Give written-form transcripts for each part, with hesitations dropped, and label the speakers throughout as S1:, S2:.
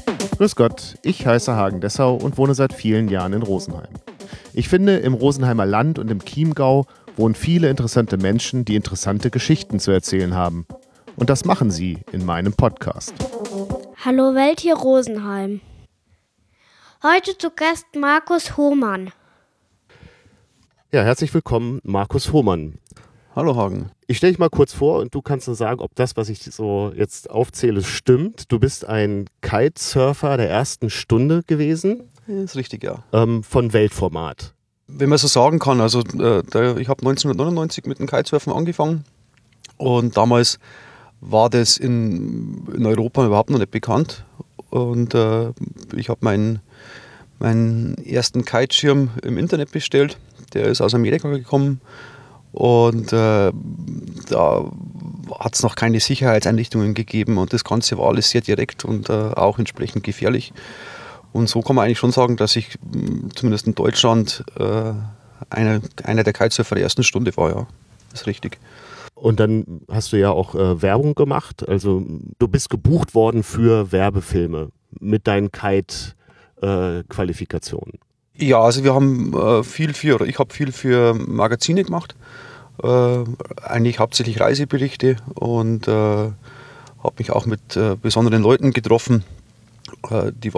S1: Grüß Gott, ich heiße Hagen Dessau und wohne seit vielen Jahren in Rosenheim. Ich finde, im Rosenheimer Land und im Chiemgau wohnen viele interessante Menschen, die interessante Geschichten zu erzählen haben. Und das machen sie in meinem Podcast.
S2: Hallo Welt hier Rosenheim. Heute zu Gast Markus Hohmann.
S1: Ja, herzlich willkommen, Markus Hohmann.
S3: Hallo Hagen.
S1: Ich stelle dich mal kurz vor und du kannst uns sagen, ob das, was ich so jetzt aufzähle, stimmt. Du bist ein Kitesurfer der ersten Stunde gewesen.
S3: Das ist richtig, ja.
S1: Von Weltformat.
S3: Wenn man so sagen kann, also ich habe 1999 mit dem Kitesurfen angefangen und damals war das in Europa überhaupt noch nicht bekannt und ich habe meinen ersten Kiteschirm im Internet bestellt, der ist aus Amerika gekommen und da hat es noch keine Sicherheitseinrichtungen gegeben und das Ganze war alles sehr direkt und auch entsprechend gefährlich. Und so kann man eigentlich schon sagen, dass ich zumindest in Deutschland einer der Kitesurfer der ersten Stunde war, ja. Das ist richtig.
S1: Und dann hast du ja auch Werbung gemacht. Also du bist gebucht worden für Werbefilme mit deinen Kite-Qualifikationen.
S3: Ja, also wir haben ich habe viel für Magazine gemacht. Eigentlich hauptsächlich Reiseberichte und habe mich auch mit besonderen Leuten getroffen, die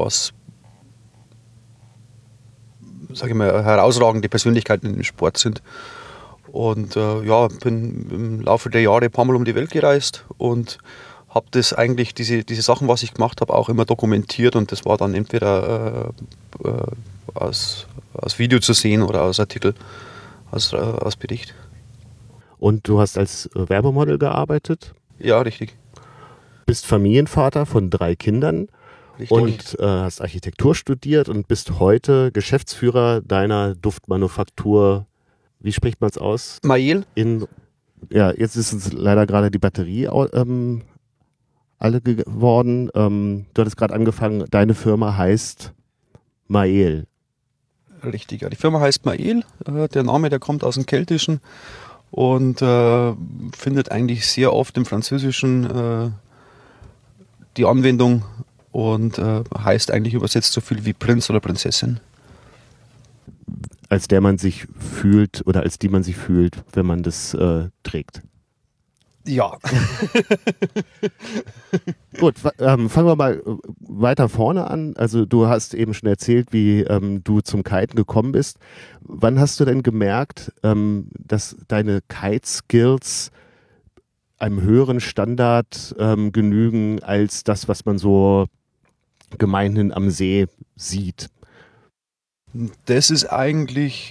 S3: sage ich mal, herausragende Persönlichkeiten im Sport sind. Und bin im Laufe der Jahre ein paar Mal um die Welt gereist und habe das eigentlich, diese Sachen, was ich gemacht habe, auch immer dokumentiert und das war dann entweder als Video zu sehen oder als Artikel, als Bericht.
S1: Und du hast als Werbemodel gearbeitet?
S3: Ja, richtig.
S1: Bist Familienvater von 3 Kindern. Richtig. Und hast Architektur studiert und bist heute Geschäftsführer deiner Duftmanufaktur. Wie spricht man es aus?
S3: Mael.
S1: Ja, jetzt ist uns leider gerade die Batterie alle geworden. Du hattest gerade angefangen, deine Firma heißt Mael.
S3: Richtig, ja. Die Firma heißt Mael. Der Name, der kommt aus dem Keltischen und findet eigentlich sehr oft im Französischen die Anwendung und heißt eigentlich übersetzt so viel wie Prinz oder Prinzessin.
S1: Als der man sich fühlt oder als die man sich fühlt, wenn man das trägt.
S3: Ja.
S1: Gut, fangen wir mal weiter vorne an. Also du hast eben schon erzählt, wie du zum Kiten gekommen bist. Wann hast du denn gemerkt, dass deine Kite-Skills einem höheren Standard genügen als das, was man so gemeinhin am See sieht?
S3: Das ist eigentlich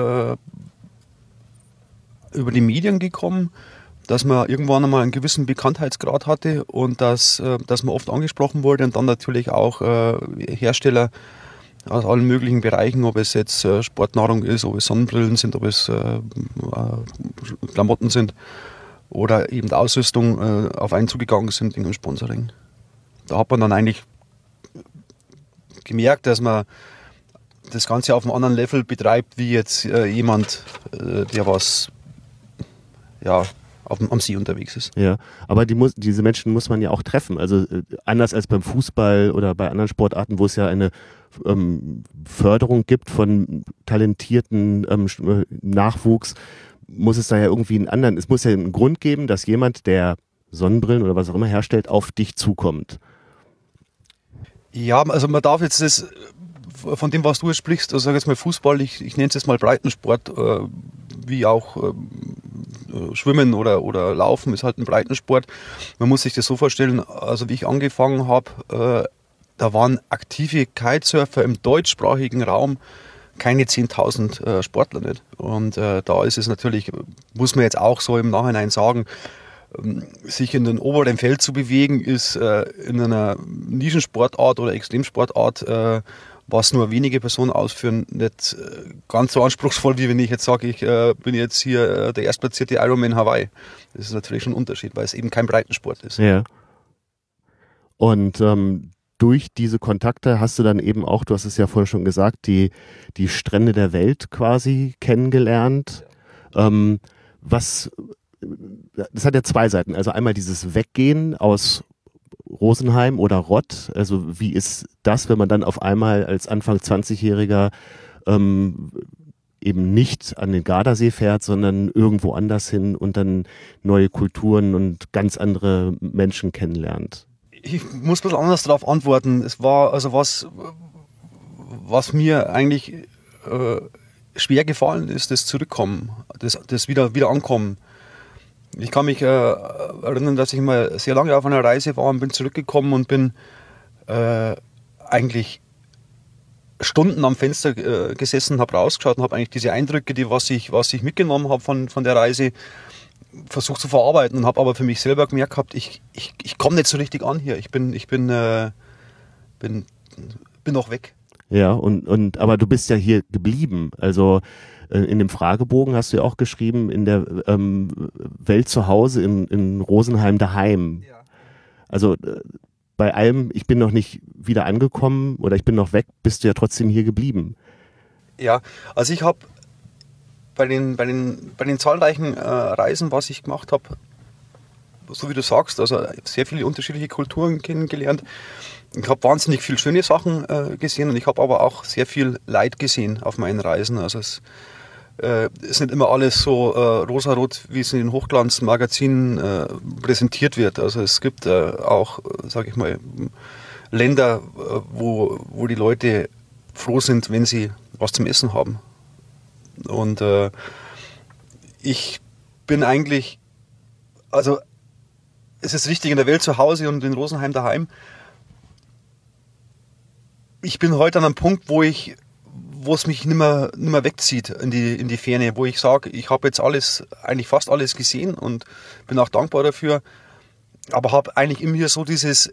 S3: über die Medien gekommen, dass man irgendwann einmal einen gewissen Bekanntheitsgrad hatte und dass man oft angesprochen wurde und dann natürlich auch Hersteller aus allen möglichen Bereichen, ob es jetzt Sportnahrung ist, ob es Sonnenbrillen sind, ob es Klamotten sind oder eben Ausrüstung auf einen zugegangen sind in einem Sponsoring. Da hat man dann eigentlich gemerkt, dass man das Ganze auf einem anderen Level betreibt, wie jetzt jemand, der was am See unterwegs ist.
S1: Ja, aber diese Menschen muss man ja auch treffen. Also anders als beim Fußball oder bei anderen Sportarten, wo es ja eine Förderung gibt von talentierten Nachwuchs, muss es da ja irgendwie es muss ja einen Grund geben, dass jemand, der Sonnenbrillen oder was auch immer herstellt, auf dich zukommt.
S3: Ja, also man darf jetzt das, von dem, was du jetzt sprichst, also sag jetzt mal Fußball, ich nenne es jetzt mal Breitensport, wie auch Schwimmen oder Laufen ist halt ein Breitensport. Man muss sich das so vorstellen, also wie ich angefangen habe, da waren aktive Kitesurfer im deutschsprachigen Raum keine 10.000 Sportler nicht. Und da ist es natürlich, muss man jetzt auch so im Nachhinein sagen, sich in den oberen Feld zu bewegen, ist in einer Nischensportart oder Extremsportart, was nur wenige Personen ausführen, nicht ganz so anspruchsvoll, wie wenn ich jetzt sage, ich bin jetzt hier der erstplatzierte Ironman Hawaii. Das ist natürlich schon ein Unterschied, weil es eben kein Breitensport ist.
S1: Ja. Und durch diese Kontakte hast du dann eben auch, du hast es ja vorhin schon gesagt, die Strände der Welt quasi kennengelernt. Das hat ja 2 Seiten. Also einmal dieses Weggehen aus Rosenheim oder Rott? Also wie ist das, wenn man dann auf einmal als Anfang 20-Jähriger eben nicht an den Gardasee fährt, sondern irgendwo anders hin und dann neue Kulturen und ganz andere Menschen kennenlernt?
S3: Ich muss ein bisschen anders darauf antworten. Es war also was mir eigentlich schwer gefallen ist, das Zurückkommen, das wieder Ankommen. Ich kann mich erinnern, dass ich mal sehr lange auf einer Reise war und bin zurückgekommen und bin eigentlich Stunden am Fenster gesessen, habe rausgeschaut und habe eigentlich diese Eindrücke, was ich mitgenommen habe von der Reise, versucht zu verarbeiten und habe aber für mich selber gemerkt gehabt, ich komme nicht so richtig an hier. Ich bin noch weg.
S1: Ja, aber du bist ja hier geblieben. Also in dem Fragebogen hast du ja auch geschrieben, in der Welt zu Hause in Rosenheim daheim.
S3: Ja.
S1: Also bei allem, ich bin noch nicht wieder angekommen oder ich bin noch weg, bist du ja trotzdem hier geblieben.
S3: Ja, also ich habe bei den zahlreichen Reisen, was ich gemacht habe, so wie du sagst, also sehr viele unterschiedliche Kulturen kennengelernt. Ich habe wahnsinnig viele schöne Sachen gesehen und ich habe aber auch sehr viel Leid gesehen auf meinen Reisen. Also es ist nicht immer alles so rosarot, wie es in den Hochglanzmagazinen präsentiert wird. Also es gibt auch, sage ich mal, Länder, wo die Leute froh sind, wenn sie was zum Essen haben. Und ich bin eigentlich, also es ist richtig, in der Welt zu Hause und in Rosenheim daheim. Ich bin heute an einem Punkt, wo es mich nimmer wegzieht in die Ferne, wo ich sage, ich habe jetzt eigentlich fast alles gesehen und bin auch dankbar dafür, aber habe eigentlich in mir so diese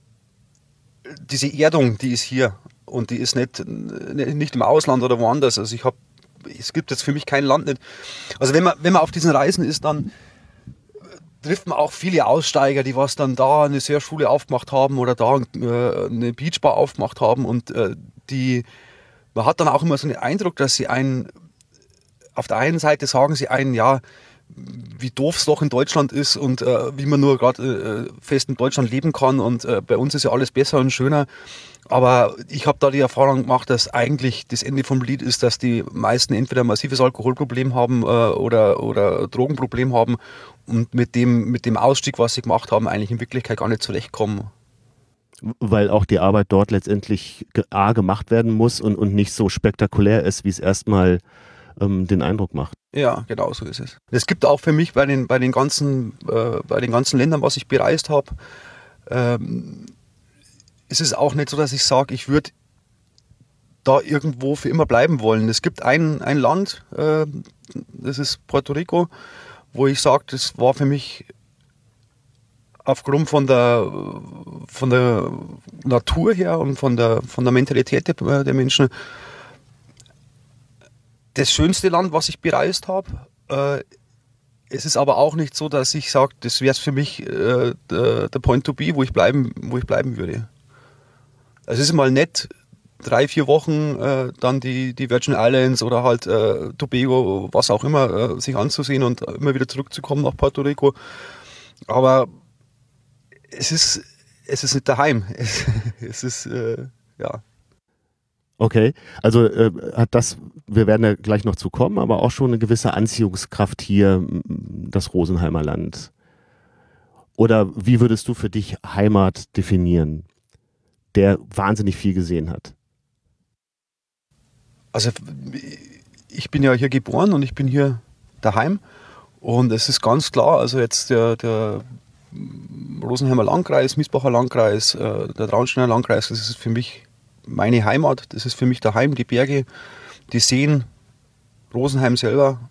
S3: Erdung, die ist hier und die ist nicht im Ausland oder woanders. Also es gibt jetzt für mich kein Land nicht. Also wenn man auf diesen Reisen ist, dann trifft man auch viele Aussteiger, die was dann da eine Surfschule aufgemacht haben oder da eine Beachbar aufgemacht haben und man hat dann auch immer so einen Eindruck, dass sie auf der einen Seite sagen sie ja, wie doof es doch in Deutschland ist und wie man nur gerade fest in Deutschland leben kann und bei uns ist ja alles besser und schöner. Aber ich habe da die Erfahrung gemacht, dass eigentlich das Ende vom Lied ist, dass die meisten entweder ein massives Alkoholproblem haben oder Drogenproblem haben und mit dem Ausstieg, was sie gemacht haben, eigentlich in Wirklichkeit gar nicht zurechtkommen.
S1: Weil auch die Arbeit dort letztendlich gemacht werden muss und nicht so spektakulär ist, wie es erstmal den Eindruck macht.
S3: Ja, genau so ist es. Es gibt auch für mich bei den ganzen Ländern, was ich bereist habe, ist es auch nicht so, dass ich sage, ich würde da irgendwo für immer bleiben wollen. Es gibt ein Land, das ist Puerto Rico, wo ich sage, das war für mich aufgrund von der Natur her und von der Mentalität der Menschen das schönste Land, was ich bereist habe. Es ist aber auch nicht so, dass ich sage, das wäre für mich der Point to be, wo ich bleiben würde. Also es ist mal nett, 3-4 Wochen dann die Virgin Islands oder halt Tobago, was auch immer, sich anzusehen und immer wieder zurückzukommen nach Puerto Rico. Aber es ist nicht daheim. Es ist, ja.
S1: Okay, also wir werden ja gleich noch zu kommen, aber auch schon eine gewisse Anziehungskraft hier, das Rosenheimer Land. Oder wie würdest du für dich Heimat definieren, der wahnsinnig viel gesehen hat?
S3: Also ich bin ja hier geboren und ich bin hier daheim und es ist ganz klar, also jetzt der Rosenheimer Landkreis, Miesbacher Landkreis, der Traunsteiner Landkreis, das ist für mich meine Heimat, das ist für mich daheim, die Berge, die Seen, Rosenheim selber,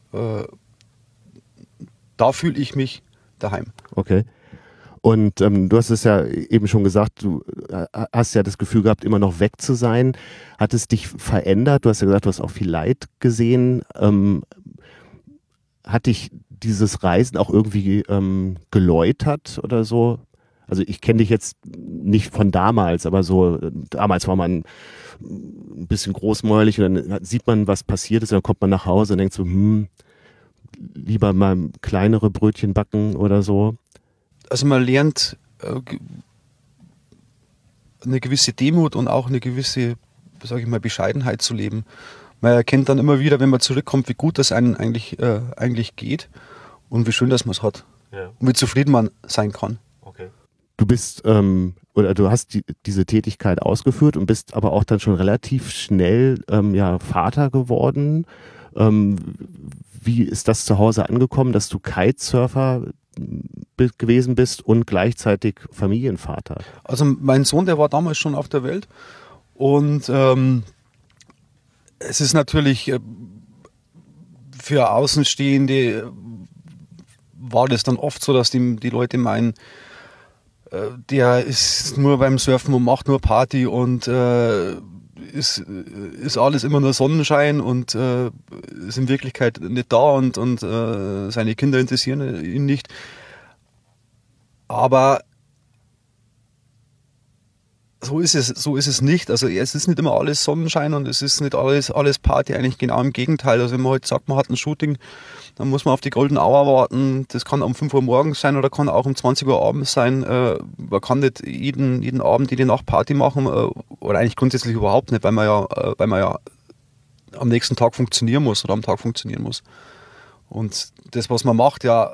S3: da fühle ich mich daheim.
S1: Okay. Und du hast es ja eben schon gesagt, du hast ja das Gefühl gehabt, immer noch weg zu sein. Hat es dich verändert? Du hast ja gesagt, du hast auch viel Leid gesehen. Hat dich dieses Reisen auch irgendwie geläutert oder so? Also ich kenne dich jetzt nicht von damals, aber so, damals war man ein bisschen großmäulig und dann sieht man, was passiert ist, und dann kommt man nach Hause und denkt so, lieber mal kleinere Brötchen backen oder so.
S3: Also man lernt eine gewisse Demut und auch eine gewisse, sage ich mal, Bescheidenheit zu leben. Man erkennt dann immer wieder, wenn man zurückkommt, wie gut das einem eigentlich geht und wie schön, dass man es hat. Ja. Und wie zufrieden man sein kann.
S1: Okay. Du bist oder du hast diese Tätigkeit ausgeführt und bist aber auch dann schon relativ schnell Vater geworden. Wie ist das zu Hause angekommen, dass du Kitesurfer gewesen bist und gleichzeitig Familienvater?
S3: Also mein Sohn, der war damals schon auf der Welt und es ist natürlich für Außenstehende war das dann oft so, dass die Leute meinen, der ist nur beim Surfen und macht nur Party und ist alles immer nur Sonnenschein und ist in Wirklichkeit nicht da und seine Kinder interessieren ihn nicht. Aber so ist es nicht. Also es ist nicht immer alles Sonnenschein und es ist nicht alles Party, eigentlich genau im Gegenteil. Also wenn man heute sagt, man hat ein Shooting, dann muss man auf die Golden Hour warten. Das kann um 5 Uhr morgens sein oder kann auch um 20 Uhr abends sein. Man kann nicht jeden Abend, jede Nacht Party machen oder eigentlich grundsätzlich überhaupt nicht, weil man ja am nächsten Tag funktionieren muss oder am Tag funktionieren muss. Und das, was man macht, ja,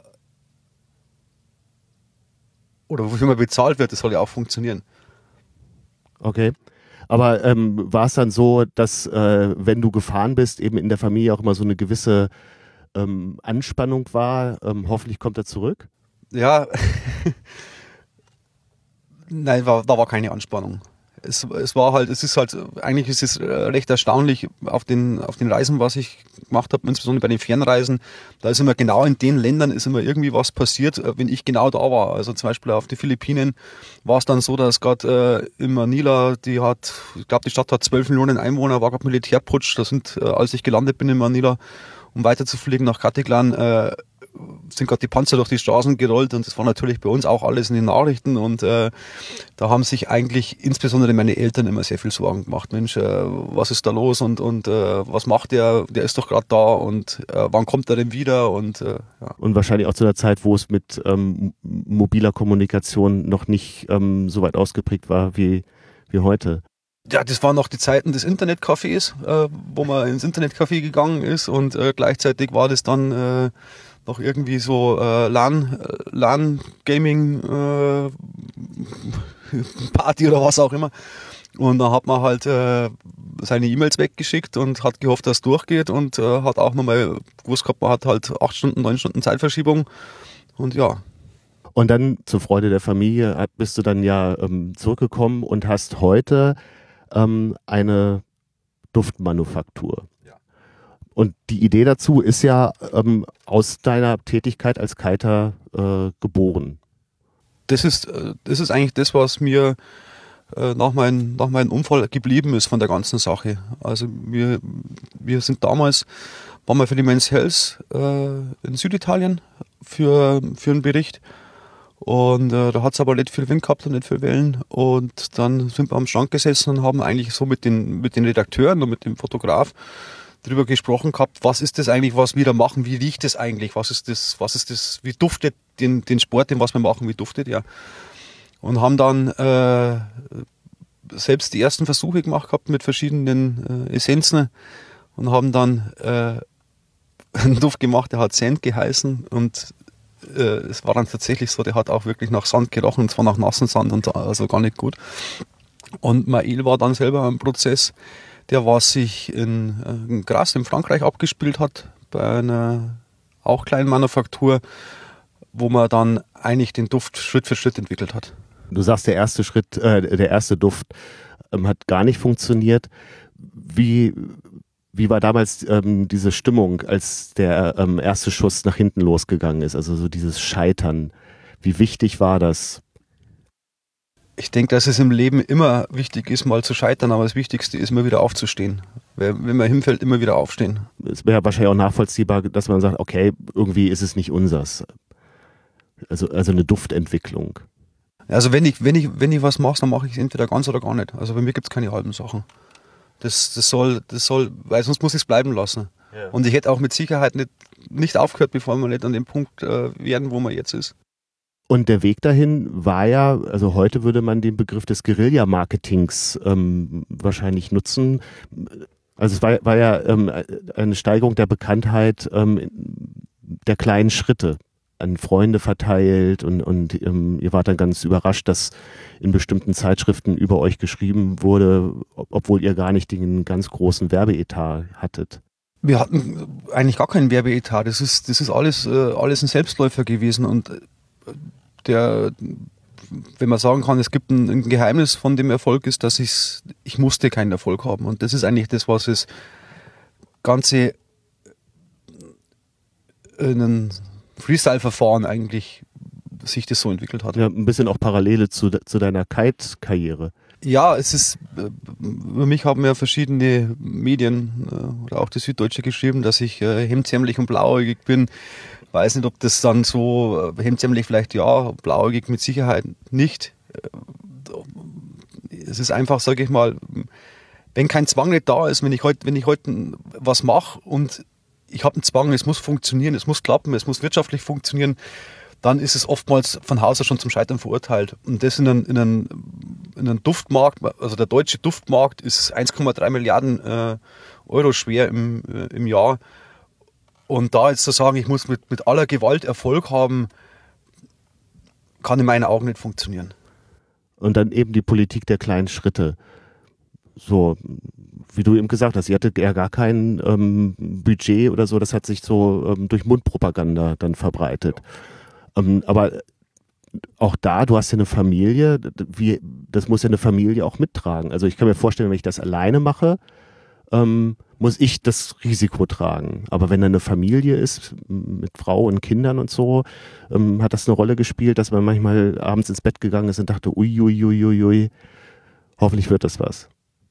S3: oder wofür man bezahlt wird, das soll ja auch funktionieren.
S1: Okay. Aber war es dann so, dass wenn du gefahren bist, eben in der Familie auch immer so eine gewisse Anspannung war? Hoffentlich kommt er zurück?
S3: Ja, nein, da war keine Anspannung. Eigentlich ist es recht erstaunlich auf den Reisen, was ich gemacht habe, insbesondere bei den Fernreisen. Da ist immer genau in den Ländern ist immer irgendwie was passiert, wenn ich genau da war. Also zum Beispiel auf den Philippinen war es dann so, dass gerade in Manila, ich glaube, die Stadt hat 12 Millionen Einwohner, war gerade Militärputsch. Als ich gelandet bin in Manila, um weiterzufliegen nach Caticlan, sind gerade die Panzer durch die Straßen gerollt und das war natürlich bei uns auch alles in den Nachrichten und da haben sich eigentlich insbesondere meine Eltern immer sehr viel Sorgen gemacht. Mensch, was ist da los und was macht der? Der ist doch gerade da und wann kommt er denn wieder? Und ja.
S1: Und wahrscheinlich auch zu einer Zeit, wo es mit mobiler Kommunikation noch nicht so weit ausgeprägt war wie heute.
S3: Ja, das waren noch die Zeiten des Internetcafés, wo man ins Internetcafé gegangen ist und gleichzeitig war das dann noch irgendwie so LAN-Gaming Party oder was auch immer. Und da hat man halt seine E-Mails weggeschickt und hat gehofft, dass es durchgeht und hat auch nochmal gewusst gehabt, man hat halt 8 Stunden, 9 Stunden Zeitverschiebung und ja.
S1: Und dann zur Freude der Familie bist du dann ja zurückgekommen und hast heute eine Duftmanufaktur. Ja. Und die Idee dazu ist ja aus deiner Tätigkeit als Kiter geboren.
S3: Das ist eigentlich das, was mir nach meinem Unfall geblieben ist von der ganzen Sache. Also wir sind damals, waren wir für die Men's Health in Süditalien für einen Bericht. Und da hat es aber nicht viel Wind gehabt und nicht viel Wellen. Und dann sind wir am Strand gesessen und haben eigentlich so mit den Redakteuren und mit dem Fotograf drüber gesprochen gehabt, was ist das eigentlich, was wir da machen, wie riecht das eigentlich, was ist das, wie duftet den Sport, den was wir machen, wie duftet er? Und haben dann selbst die ersten Versuche gemacht gehabt mit verschiedenen Essenzen und haben dann einen Duft gemacht, der hat Sand geheißen und es war dann tatsächlich so, der hat auch wirklich nach Sand gerochen, und zwar nach nassen Sand, und also gar nicht gut. Und Maël war dann selber im Prozess, der was sich in Grasse in Frankreich abgespielt hat, bei einer auch kleinen Manufaktur, wo man dann eigentlich den Duft Schritt für Schritt entwickelt hat.
S1: Du sagst, der erste Duft hat gar nicht funktioniert. Wie war damals diese Stimmung, als der erste Schuss nach hinten losgegangen ist? Also so dieses Scheitern. Wie wichtig war das?
S3: Ich denke, dass es im Leben immer wichtig ist, mal zu scheitern, aber das Wichtigste ist, immer wieder aufzustehen. Wenn man hinfällt, immer wieder aufstehen.
S1: Es wäre wahrscheinlich auch nachvollziehbar, dass man sagt, okay, irgendwie ist es nicht unsers. Also eine Duftentwicklung.
S3: Also wenn ich was mache, dann mache ich es entweder ganz oder gar nicht. Also bei mir gibt es keine halben Sachen. Das soll, weil sonst muss ich es bleiben lassen. Ja. Und ich hätte auch mit Sicherheit nicht aufgehört, bevor wir nicht an dem Punkt wären, wo man jetzt ist.
S1: Und der Weg dahin war ja, also heute würde man den Begriff des Guerilla-Marketings wahrscheinlich nutzen. Also es war ja eine Steigerung der Bekanntheit der kleinen Schritte an Freunde verteilt und ihr wart dann ganz überrascht, dass in bestimmten Zeitschriften über euch geschrieben wurde, obwohl ihr gar nicht den ganz großen Werbeetat hattet.
S3: Wir hatten eigentlich gar keinen Werbeetat. Das ist alles ein Selbstläufer gewesen und wenn man sagen kann, es gibt ein Geheimnis von dem Erfolg ist, dass ich musste keinen Erfolg haben. Und das ist eigentlich das, was das Ganze in einem Freestyle-Verfahren eigentlich sich das so entwickelt hat.
S1: Ja, ein bisschen auch Parallele zu deiner Kite-Karriere.
S3: Ja, über mich haben ja verschiedene Medien oder auch die Süddeutsche geschrieben, dass ich hemdsärmlich und blauäugig bin. Weiß nicht, ob das dann so, hemdsärmlich vielleicht ja, blauäugig mit Sicherheit nicht. Es ist einfach, sage ich mal, wenn kein Zwang nicht da ist, wenn ich heute was mache und ich habe einen Zwang, es muss funktionieren, es muss klappen, es muss wirtschaftlich funktionieren, dann ist es oftmals von Haus aus schon zum Scheitern verurteilt. Und das in einem Duftmarkt, also der deutsche Duftmarkt ist 1,3 Milliarden Euro schwer im Jahr. Und da jetzt zu sagen, ich muss mit aller Gewalt Erfolg haben, kann in meinen Augen nicht funktionieren.
S1: Und dann eben die Politik der kleinen Schritte. So, wie du eben gesagt hast, ihr hattet ja gar kein Budget oder so, das hat sich so durch Mundpropaganda dann verbreitet. Aber auch da, du hast ja eine Familie, das muss ja eine Familie auch mittragen. Also ich kann mir vorstellen, wenn ich das alleine mache, muss ich das Risiko tragen. Aber wenn da eine Familie ist, mit Frau und Kindern und so, hat das eine Rolle gespielt, dass man manchmal abends ins Bett gegangen ist und dachte, ui, hoffentlich wird das was.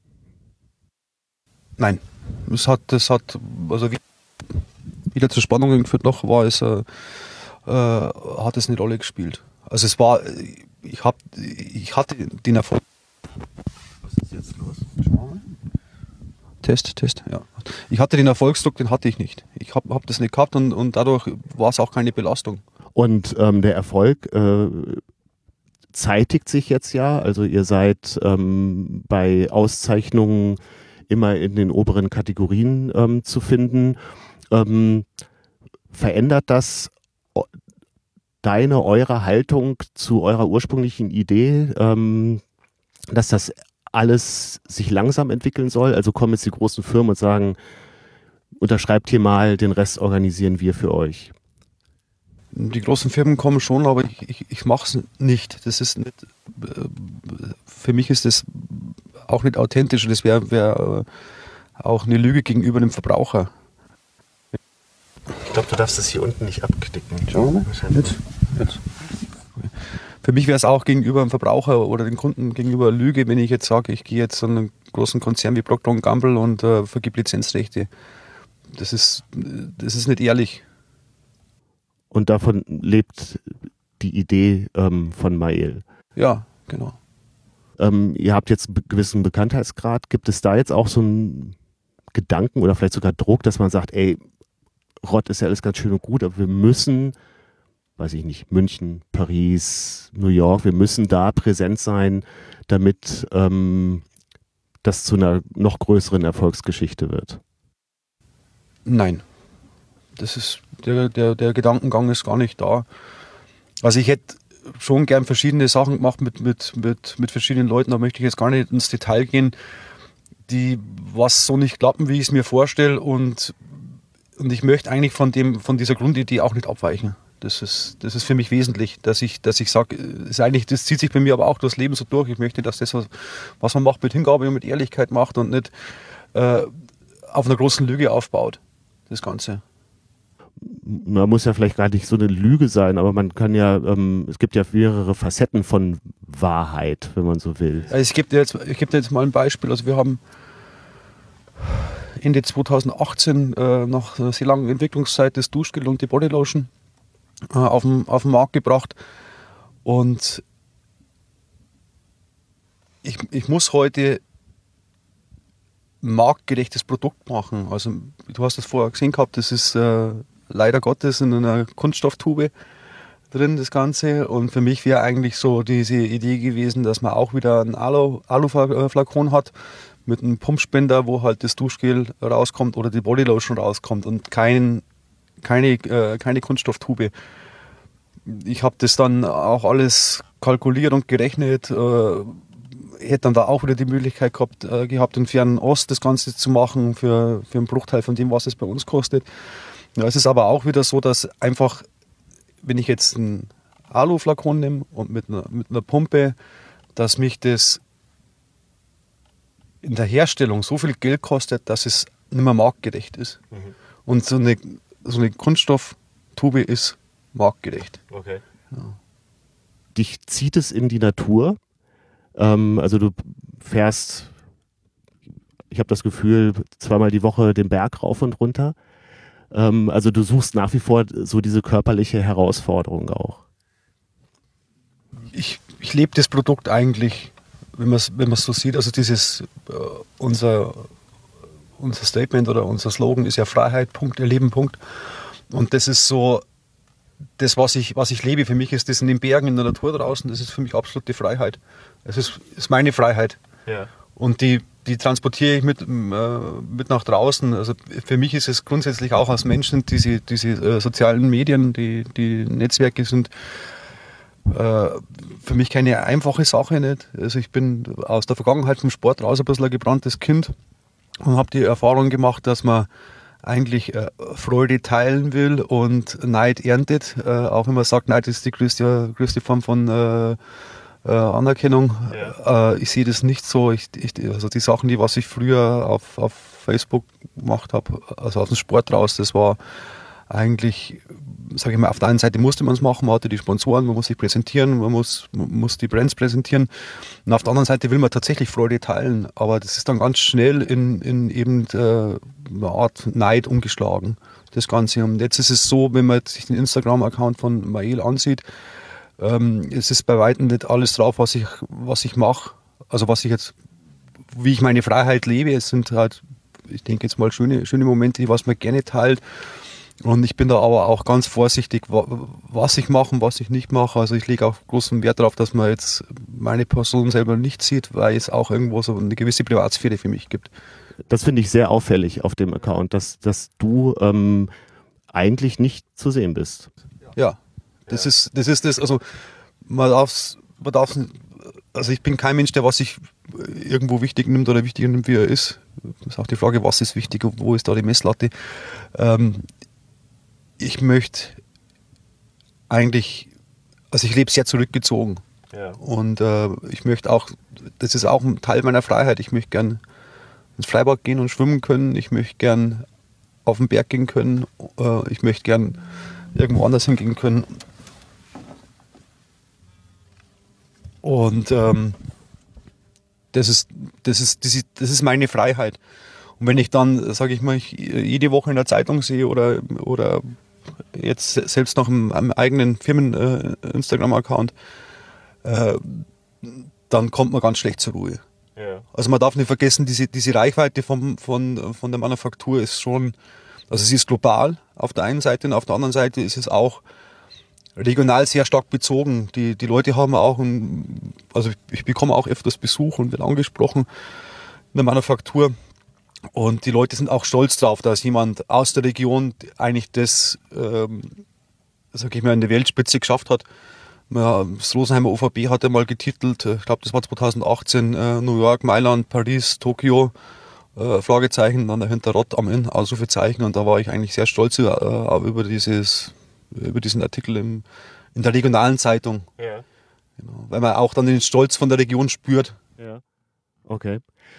S3: Nein, das hat also wieder zur Spannung geführt noch, hat es eine Rolle gespielt. Also es war, ich hatte den Erfolg. Was ist jetzt los? Test, ja. Ich hatte den Erfolgsdruck, den hatte ich nicht. Ich hab das nicht gehabt und dadurch war es auch keine Belastung.
S1: Und der Erfolg zeitigt sich jetzt ja, also ihr seid bei Auszeichnungen immer in den oberen Kategorien zu finden. Verändert das eure Haltung zu eurer ursprünglichen Idee, dass das alles sich langsam entwickeln soll? Also kommen jetzt die großen Firmen und sagen, unterschreibt hier mal, den Rest organisieren wir für euch.
S3: Die großen Firmen kommen schon, aber ich mache es nicht. Das ist nicht, für mich ist das auch nicht authentisch. Das wäre auch eine Lüge gegenüber dem Verbraucher.
S1: Ich glaube, du darfst es hier unten nicht abknicken.
S3: Schauen wir mal. Jetzt. Für mich wäre es auch gegenüber dem Verbraucher oder den Kunden gegenüber eine Lüge, wenn ich jetzt sage, ich gehe jetzt zu einem großen Konzern wie Procter & Gamble und vergib Lizenzrechte. Das ist nicht ehrlich.
S1: Und davon lebt die Idee von Mael.
S3: Ja, genau.
S1: Ihr habt jetzt einen gewissen Bekanntheitsgrad. Gibt es da jetzt auch so einen Gedanken oder vielleicht sogar Druck, dass man sagt, ey, Rott ist ja alles ganz schön und gut, aber wir müssen, weiß ich nicht, München, Paris, New York, wir müssen da präsent sein, damit das zu einer noch größeren Erfolgsgeschichte wird?
S3: Nein. Das ist, der Gedankengang ist gar nicht da. Also ich hätte schon gern verschiedene Sachen gemacht mit verschiedenen Leuten, da möchte ich jetzt gar nicht ins Detail gehen, die was so nicht klappen, wie ich es mir vorstelle und ich möchte eigentlich von dieser Grundidee auch nicht abweichen. Das ist für mich wesentlich, dass ich sage, das zieht sich bei mir aber auch durchs Leben so durch. Ich möchte, dass das, was man macht, mit Hingabe und mit Ehrlichkeit macht und nicht auf einer großen Lüge aufbaut, das Ganze.
S1: Man muss ja vielleicht gar nicht so eine Lüge sein, aber man kann ja, es gibt ja mehrere Facetten von Wahrheit, wenn man so will.
S3: Also ich gebe dir jetzt mal ein Beispiel. Also wir haben Ende 2018 nach einer sehr langen Entwicklungszeit das Duschgel und die Bodylotion auf den Markt gebracht und ich muss heute ein marktgerechtes Produkt machen. Also du hast das vorher gesehen gehabt, das ist leider Gottes in einer Kunststofftube. drin, das Ganze. Und für mich wäre eigentlich so diese Idee gewesen, dass man auch wieder einen Alu-Flakon hat mit einem Pumpspender, wo halt das Duschgel rauskommt oder die Bodylotion rauskommt und keine Kunststofftube. Ich habe das dann auch alles kalkuliert und gerechnet, hätte dann da auch wieder die Möglichkeit gehabt, in Fernost das Ganze zu machen für einen Bruchteil von dem, was es bei uns kostet. Ja, es ist aber auch wieder so, dass einfach, wenn ich jetzt einen Alu-Flakon nehme und mit einer Pumpe, dass mich das in der Herstellung so viel Geld kostet, dass es nicht mehr marktgerecht ist. Und so eine Kunststofftube ist marktgerecht.
S1: Okay. Ja. Dich zieht es in die Natur? Also du fährst, ich habe das Gefühl, 2-mal die Woche den Berg rauf und runter. Also du suchst nach wie vor so diese körperliche Herausforderung auch.
S3: Ich lebe das Produkt eigentlich, wenn man es so sieht, also dieses unser Statement oder unser Slogan ist ja Freiheit, Punkt, Erleben, Punkt. Und das ist so das, was ich lebe. Für mich ist das in den Bergen, in der Natur draußen, das ist für mich absolute Freiheit. Es ist meine Freiheit. Ja. Und die transportiere ich mit nach draußen. Also für mich ist es grundsätzlich auch als Menschen, diese sozialen Medien, die Netzwerke sind für mich keine einfache Sache nicht. Also ich bin aus der Vergangenheit vom Sport raus ein bisschen ein gebranntes Kind und habe die Erfahrung gemacht, dass man eigentlich Freude teilen will und Neid erntet. Auch wenn man sagt, Neid ist die größte Form von Anerkennung. Ja. Ich sehe das nicht so. Also die Sachen, was ich früher auf Facebook gemacht habe, also aus dem Sport raus, das war eigentlich, sage ich mal, auf der einen Seite musste man es machen, man hatte die Sponsoren, man muss sich präsentieren, man muss die Brands präsentieren. Und auf der anderen Seite will man tatsächlich Freude teilen, aber das ist dann ganz schnell in eben eine Art Neid umgeschlagen, das Ganze. Und jetzt ist es so, wenn man sich den Instagram-Account von Mael ansieht, es ist bei weitem nicht alles drauf, was ich mache, also wie ich meine Freiheit lebe. Es sind halt, ich denke jetzt mal, schöne Momente, was man gerne teilt. Und ich bin da aber auch ganz vorsichtig, was ich mache und was ich nicht mache. Also ich lege auch großen Wert darauf, dass man jetzt meine Person selber nicht sieht, weil es auch irgendwo so eine gewisse Privatsphäre für mich gibt.
S1: Das finde ich sehr auffällig auf dem Account, dass du eigentlich nicht zu sehen bist.
S3: Ja, das ist das. Also man darf's, also ich bin kein Mensch, der was sich irgendwo wichtig nimmt oder wichtiger nimmt, wie er ist. Das ist auch die Frage, was ist wichtig und wo ist da die Messlatte. Ich möchte eigentlich, also ich lebe sehr zurückgezogen. Ja. Und ich möchte auch, das ist auch ein Teil meiner Freiheit, ich möchte gern ins Freibad gehen und schwimmen können, ich möchte gern auf den Berg gehen können, ich möchte gern irgendwo anders hingehen können. Und das ist meine Freiheit. Und wenn ich dann, sage ich mal, jede Woche in der Zeitung sehe oder jetzt selbst noch am eigenen Firmen-Instagram-Account, dann kommt man ganz schlecht zur Ruhe. Ja. Also man darf nicht vergessen, diese Reichweite von der Manufaktur ist schon, also sie ist global auf der einen Seite und auf der anderen Seite ist es auch regional sehr stark bezogen. Die Leute haben auch, also ich bekomme auch öfters Besuch und werde angesprochen in der Manufaktur. Und die Leute sind auch stolz drauf, dass jemand aus der Region eigentlich das, sag ich mal, in der Weltspitze geschafft hat. Das Rosenheimer OVB hat ja mal getitelt, ich glaube das war 2018, New York, Mailand, Paris, Tokio, Fragezeichen, dann dahinter Rott am Inn, Ausrufezeichen. Und da war ich eigentlich sehr stolz über diesen Artikel in der regionalen Zeitung. Ja. Genau, weil man auch dann den Stolz von der Region spürt.
S1: Ja. Okay.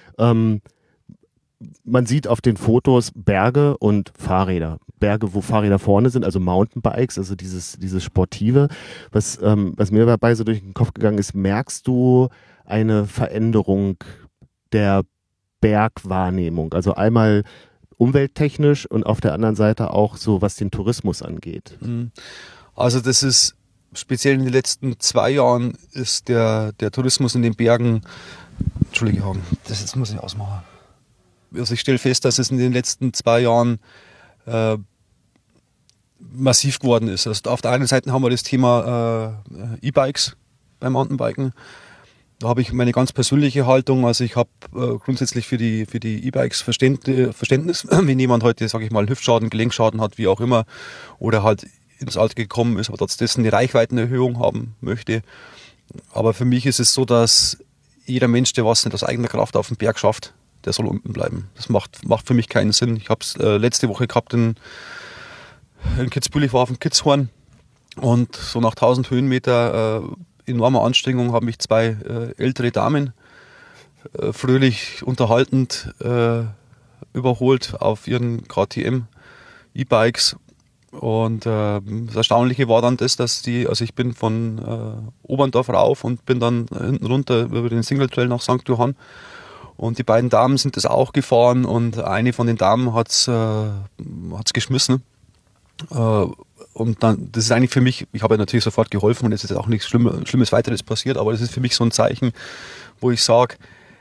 S1: Man sieht auf den Fotos Berge und Fahrräder. Berge, wo Fahrräder vorne sind, also Mountainbikes, also dieses Sportive. Was mir dabei so durch den Kopf gegangen ist, merkst du eine Veränderung der Bergwahrnehmung? Also einmal umwelttechnisch und auf der anderen Seite auch so, was den Tourismus angeht.
S3: Also das ist speziell in den letzten 2 Jahren ist der Tourismus in den Bergen, Entschuldigung, das muss ich ausmachen. Also ich stelle fest, dass es in den letzten 2 Jahren massiv geworden ist. Also auf der einen Seite haben wir das Thema E-Bikes beim Mountainbiken. Da habe ich meine ganz persönliche Haltung. Also ich habe grundsätzlich für die E-Bikes Verständnis, wenn jemand heute, sage ich mal, Hüftschaden, Gelenkschaden hat, wie auch immer, oder halt ins Alter gekommen ist, aber trotzdem eine Reichweitenerhöhung haben möchte. Aber für mich ist es so, dass jeder Mensch, der was nicht aus eigener Kraft auf den Berg schafft, der soll unten bleiben. Das macht für mich keinen Sinn. Ich habe es letzte Woche gehabt in Kitzbühel, ich war auf dem Kitzhorn und so nach 1000 Höhenmeter enormer Anstrengung haben mich zwei ältere Damen fröhlich unterhaltend überholt auf ihren KTM E-Bikes. Und das Erstaunliche war dann das, dass ich bin von Oberndorf rauf und bin dann hinten runter über den Single Trail nach St. Johann. Und die beiden Damen sind das auch gefahren und eine von den Damen hat's geschmissen. Und dann, das ist eigentlich für mich, ich habe ja natürlich sofort geholfen und es ist auch nichts Schlimmes weiteres passiert, aber das ist für mich so ein Zeichen, wo ich sage,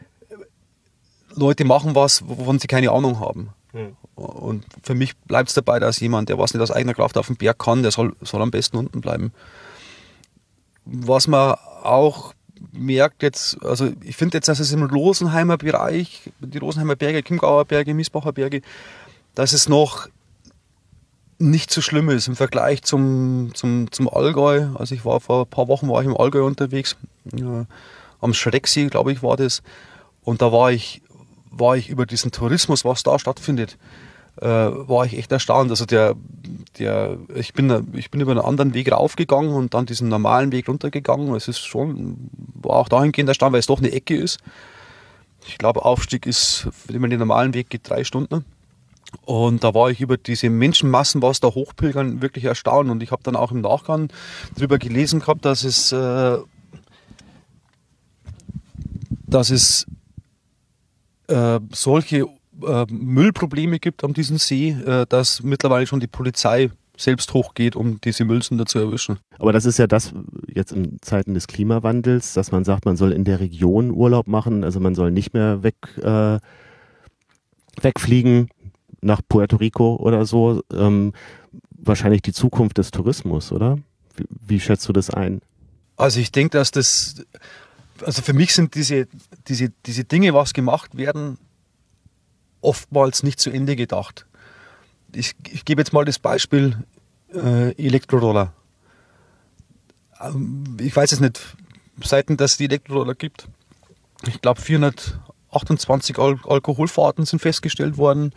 S3: Leute machen was, wovon sie keine Ahnung haben. Und für mich bleibt es dabei, dass jemand, der was nicht aus eigener Kraft auf den Berg kann, der soll am besten unten bleiben. Was man auch merkt jetzt, also ich finde jetzt, dass es im Rosenheimer Bereich, die Rosenheimer Berge, Chiemgauer Berge, Miesbacher Berge, dass es noch nicht so schlimm ist im Vergleich zum Allgäu. Also ich war vor ein paar Wochen im Allgäu unterwegs, am Schrecksee, glaube ich, war das. Und da war ich über diesen Tourismus, was da stattfindet, war ich echt erstaunt. Also ich bin über einen anderen Weg raufgegangen und dann diesen normalen Weg runtergegangen. Es ist war auch dahingehend erstaunt, weil es doch eine Ecke ist. Ich glaube, Aufstieg ist, wenn man den normalen Weg geht, 3 Stunden. Und da war ich über diese Menschenmassen, was da hochpilgern, wirklich erstaunt. Und ich habe dann auch im Nachgang darüber gelesen gehabt, dass es solche Müllprobleme gibt an diesem See, dass mittlerweile schon die Polizei selbst hochgeht, um diese Müllsünder zu erwischen.
S1: Aber das ist ja das jetzt in Zeiten des Klimawandels, dass man sagt, man soll in der Region Urlaub machen, also man soll nicht mehr wegfliegen nach Puerto Rico oder so. Wahrscheinlich die Zukunft des Tourismus, oder? Wie schätzt du das ein?
S3: Also ich denke, also für mich sind diese Dinge, was gemacht werden, oftmals nicht zu Ende gedacht. Ich gebe jetzt mal das Beispiel Elektroroller. Ich weiß jetzt nicht, seitdem es die Elektroroller gibt, ich glaube 428 Alkoholfahrten sind festgestellt worden,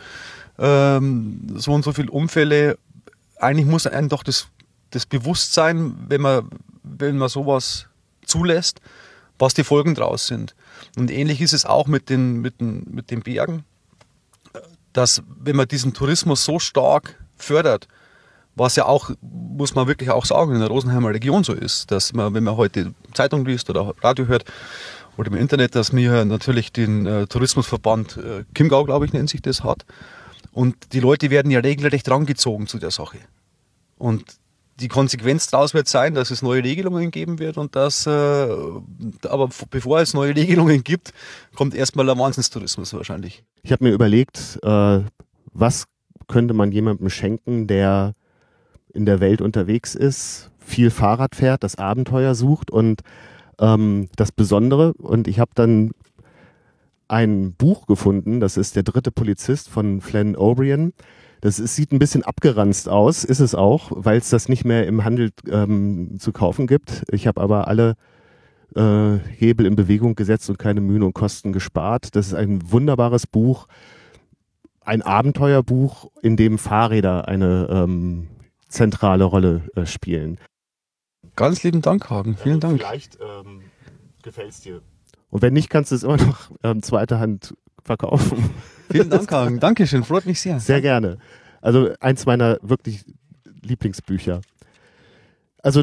S3: so und so viele Unfälle. Eigentlich muss einem doch das Bewusstsein, wenn man sowas zulässt, was die Folgen draus sind. Und ähnlich ist es auch mit den Bergen, dass wenn man diesen Tourismus so stark fördert, was ja auch, muss man wirklich auch sagen, in der Rosenheimer Region so ist, dass man, wenn man heute Zeitung liest oder Radio hört oder im Internet, dass wir natürlich den Tourismusverband Chiemgau, glaube ich, nennt sich das, hat. Und die Leute werden ja regelrecht rangezogen zu der Sache. Und die Konsequenz daraus wird sein, dass es neue Regelungen geben wird und aber bevor es neue Regelungen gibt, kommt erstmal der Wahnsinnstourismus wahrscheinlich.
S1: Ich habe mir überlegt, was könnte man jemandem schenken, der in der Welt unterwegs ist, viel Fahrrad fährt, das Abenteuer sucht und das Besondere. Und ich habe dann ein Buch gefunden, das ist Der dritte Polizist von Flann O'Brien. Sieht ein bisschen abgeranzt aus, ist es auch, weil es das nicht mehr im Handel zu kaufen gibt. Ich habe aber alle Hebel in Bewegung gesetzt und keine Mühen und Kosten gespart. Das ist ein wunderbares Buch, ein Abenteuerbuch, in dem Fahrräder eine zentrale Rolle spielen.
S3: Ganz lieben Dank, Hagen. Vielen Dank.
S1: Vielleicht gefällt es dir. Und wenn nicht, kannst du es immer noch zweiter Hand verkaufen.
S3: Vielen Dank, Hagen. Dankeschön, freut mich sehr.
S1: Sehr gerne. Also eins meiner wirklich Lieblingsbücher. Also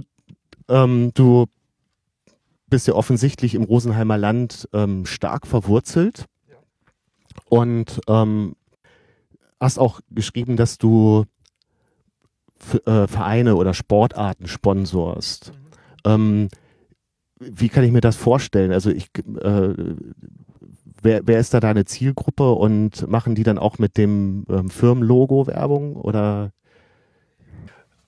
S1: du bist ja offensichtlich im Rosenheimer Land stark verwurzelt und hast auch geschrieben, dass du Vereine oder Sportarten sponsorst. Wie kann ich mir das vorstellen? Also wer ist da deine Zielgruppe und machen die dann auch mit dem Firmenlogo Werbung oder?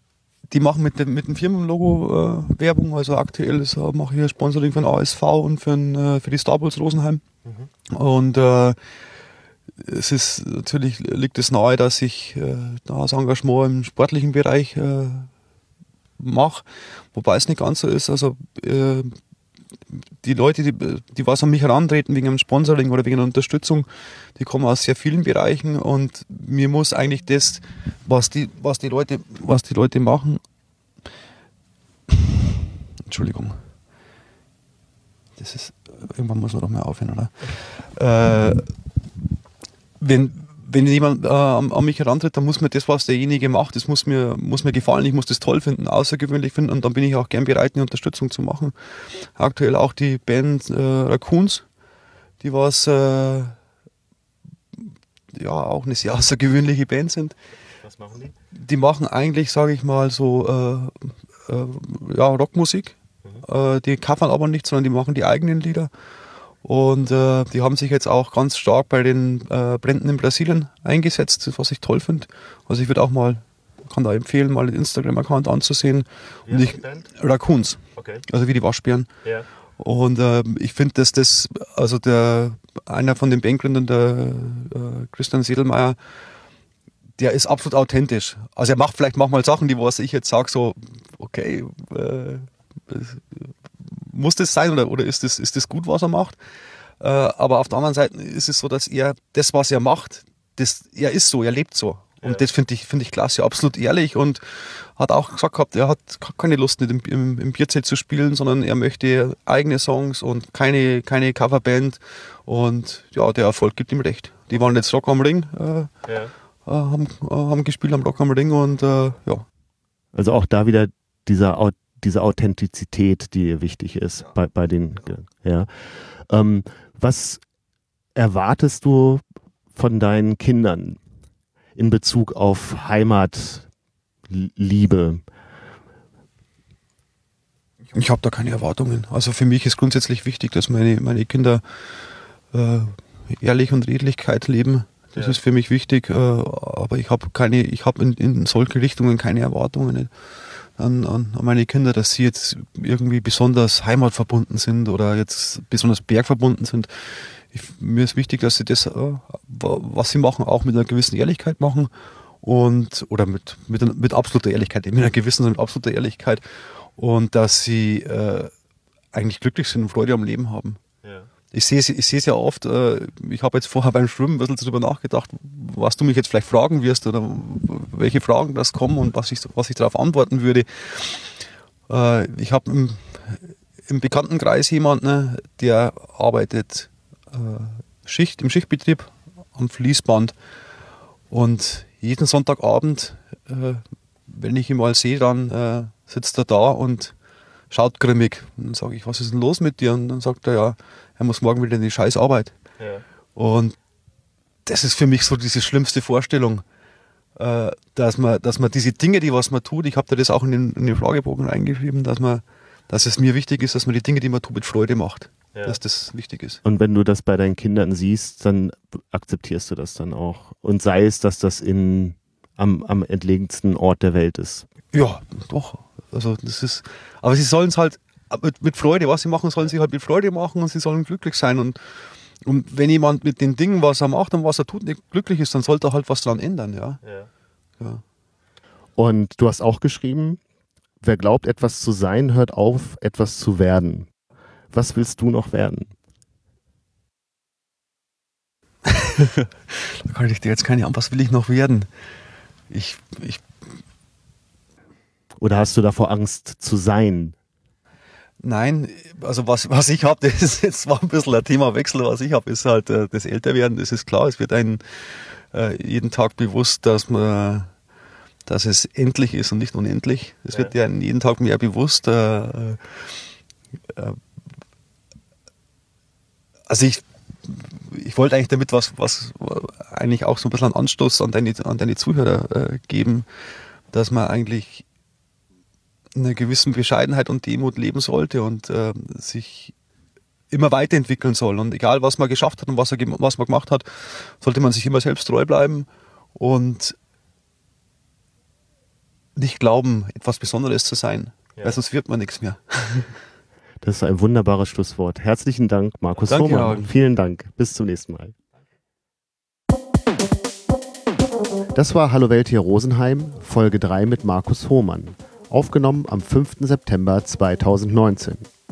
S3: die machen mit dem Firmenlogo Werbung. Also aktuell mache ich ein Sponsoring für den ASV und für die Star Wars Rosenheim. Und es ist natürlich, liegt es nahe, dass ich das Engagement im sportlichen Bereich mache, wobei es nicht ganz so ist. Also die Leute, die was an mich herantreten wegen einem Sponsoring oder wegen einer Unterstützung, die kommen aus sehr vielen Bereichen und mir muss eigentlich das, was die Leute machen, Entschuldigung, das ist, irgendwann muss man doch mal aufhören, oder? Wenn jemand an mich herantritt, dann muss mir das, was derjenige macht, das muss mir gefallen, ich muss das toll finden, außergewöhnlich finden und dann bin ich auch gern bereit, eine Unterstützung zu machen. Aktuell auch die Band Raccoons, die was auch eine sehr außergewöhnliche Band sind.
S1: Was machen die?
S3: Die machen eigentlich, sage ich mal, so Rockmusik. Die covern aber nicht, sondern die machen die eigenen Lieder. Und die haben sich jetzt auch ganz stark bei den Bränden in Brasilien eingesetzt, was ich toll finde. Also ich würde auch mal, kann da empfehlen, mal den Instagram-Account anzusehen.
S1: Wie heißt die Band?
S3: Raccoons,
S1: Okay.
S3: also wie die Waschbären.
S1: Ja.
S3: Und ich finde, dass das, also einer von den Bandgründern, der Christian Sedelmeier, der ist absolut authentisch. Also er macht vielleicht manchmal Sachen, die was ich jetzt sage, so, okay, muss das sein oder ist das gut, was er macht? Aber auf der anderen Seite ist es so, dass er das, was er macht, er ist so, er lebt so. Und das finde ich klasse, absolut ehrlich und hat auch gesagt gehabt, er hat keine Lust, nicht im Bierzelt zu spielen, sondern er möchte eigene Songs und keine Coverband. Und ja, der Erfolg gibt ihm recht. Die waren jetzt Rock am Ring, haben gespielt am Rock am Ring und ja.
S1: Also auch da wieder diese Authentizität, die wichtig ist bei den, ja. Was erwartest du von deinen Kindern in Bezug auf Heimatliebe?
S3: Ich habe da keine Erwartungen. Also für mich ist grundsätzlich wichtig, dass meine Kinder Ehrlich und Redlichkeit leben. Das ist für mich wichtig. Aber ich habe in solche Richtungen keine Erwartungen an meine Kinder, dass sie jetzt irgendwie besonders heimatverbunden sind oder jetzt besonders bergverbunden sind. Mir ist wichtig, dass sie das, was sie machen, auch mit einer gewissen Ehrlichkeit machen oder mit absoluter Ehrlichkeit, mit einer gewissen, mit absoluter Ehrlichkeit und dass sie eigentlich glücklich sind und Freude am Leben haben. Ja. Ich sehe es ja oft, ich habe jetzt vorher beim Schwimmen ein bisschen darüber nachgedacht, was du mich jetzt vielleicht fragen wirst oder welche Fragen das kommen und was ich darauf antworten würde. Ich habe im Bekanntenkreis jemanden, der arbeitet im Schichtbetrieb am Fließband und jeden Sonntagabend, wenn ich ihn mal sehe, dann sitzt er da und schaut grimmig. Und dann sage ich, was ist denn los mit dir? Und dann sagt er, ja, er muss morgen wieder in die scheiß Arbeit. Ja. Und das ist für mich so diese schlimmste Vorstellung, dass man diese Dinge, die was man tut, ich habe da das auch in den Fragebogen reingeschrieben, dass es mir wichtig ist, dass man die Dinge, die man tut, mit Freude macht. Ja. Dass das wichtig ist.
S1: Und wenn du das bei deinen Kindern siehst, dann akzeptierst du das dann auch. Und sei es, dass das am entlegensten Ort der Welt ist.
S3: Ja, doch. Also das ist, aber sie sollen es halt mit Freude, was sie machen, sollen sie halt mit Freude machen und sie sollen glücklich sein. Und wenn jemand mit den Dingen, was er macht und was er tut, nicht glücklich ist, dann sollte er halt was dran ändern, ja.
S1: Und du hast auch geschrieben, wer glaubt, etwas zu sein, hört auf, etwas zu werden. Was willst du noch werden?
S3: Da kann ich dir jetzt keine Ahnung, was will ich noch werden?
S1: Oder hast du davor Angst zu sein?
S3: Nein, also was ich habe, das ist jetzt zwar ein bisschen ein Themawechsel, was ich habe, ist halt das Älterwerden, das ist klar, es wird einem jeden Tag bewusst, dass es endlich ist und nicht unendlich. Es wird dir jeden Tag mehr bewusst. Also ich wollte eigentlich damit was eigentlich auch so ein bisschen einen Anstoß an deine Zuhörer geben, dass man eigentlich in einer gewissen Bescheidenheit und Demut leben sollte und sich immer weiterentwickeln soll. Und egal, was man geschafft hat und was man gemacht hat, sollte man sich immer selbst treu bleiben und nicht glauben, etwas Besonderes zu sein, weil sonst wird man nichts mehr.
S1: Das ist ein wunderbares Schlusswort. Herzlichen Dank, Markus
S3: Danke,
S1: Hohmann.
S3: Hagen.
S1: Vielen Dank. Bis zum nächsten Mal. Das war Hallo Welt hier Rosenheim, Folge 3 mit Markus Hohmann. Aufgenommen am 5. September 2019.